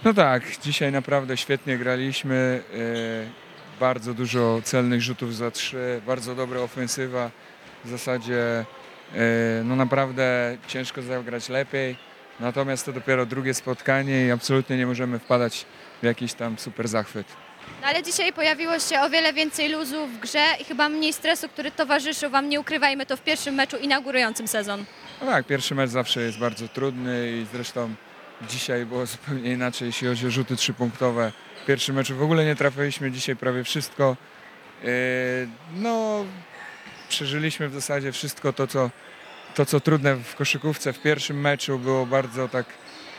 No tak, dzisiaj naprawdę świetnie graliśmy. Bardzo dużo celnych rzutów za trzy, bardzo dobra ofensywa. W zasadzie no naprawdę ciężko zagrać lepiej. Natomiast to dopiero drugie spotkanie i absolutnie nie możemy wpadać w jakiś tam super zachwyt. No ale dzisiaj pojawiło się o wiele więcej luzu w grze i chyba mniej stresu, który towarzyszył Wam, nie ukrywajmy to, w pierwszym meczu inaugurującym sezon. No tak, pierwszy mecz zawsze jest bardzo trudny i zresztą dzisiaj było zupełnie inaczej, jeśli chodzi o rzuty trzypunktowe. W pierwszym meczu w ogóle nie trafiliśmy, dzisiaj prawie wszystko. No, przeżyliśmy w zasadzie wszystko to, co trudne w koszykówce. W pierwszym meczu było bardzo tak,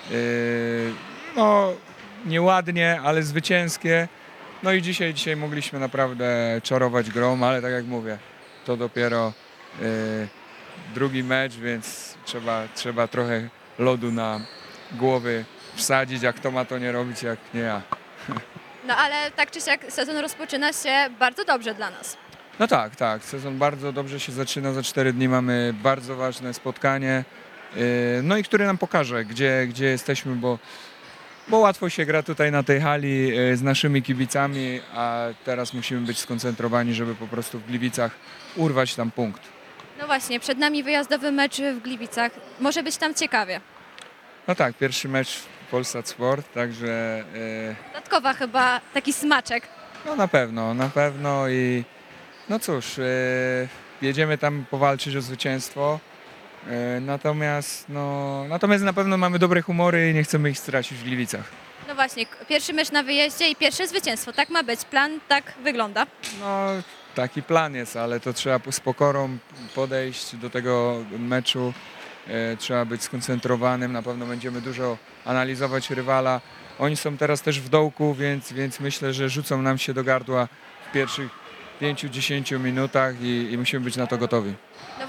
no, nieładnie, ale zwycięskie. No i dzisiaj mogliśmy naprawdę czarować grą, ale tak jak mówię, to dopiero drugi mecz, więc trzeba trochę lodu na głowy wsadzić, a kto ma to nie robić, jak nie ja. No ale tak czy siak sezon rozpoczyna się bardzo dobrze dla nas. No tak, tak. Sezon bardzo dobrze się zaczyna. Za 4 dni mamy bardzo ważne spotkanie. No i które nam pokaże, gdzie jesteśmy, bo łatwo się gra tutaj na tej hali z naszymi kibicami, a teraz musimy być skoncentrowani, żeby po prostu w Gliwicach urwać tam punkt. No właśnie, przed nami wyjazdowy mecz w Gliwicach. Może być tam ciekawie. No tak, pierwszy mecz w Polsat Sport, także Dodatkowa chyba taki smaczek. no na pewno i no cóż, jedziemy tam powalczyć o zwycięstwo. Natomiast na pewno mamy dobre humory i nie chcemy ich stracić w Gliwicach. No właśnie, pierwszy mecz na wyjeździe i pierwsze zwycięstwo. Tak ma być. Plan tak wygląda. No taki plan jest, ale to trzeba z pokorą podejść do tego meczu. Trzeba być skoncentrowanym, na pewno będziemy dużo analizować rywala. Oni są teraz też w dołku, więc myślę, że rzucą nam się do gardła w pierwszych 5-10 minutach i musimy być na to gotowi.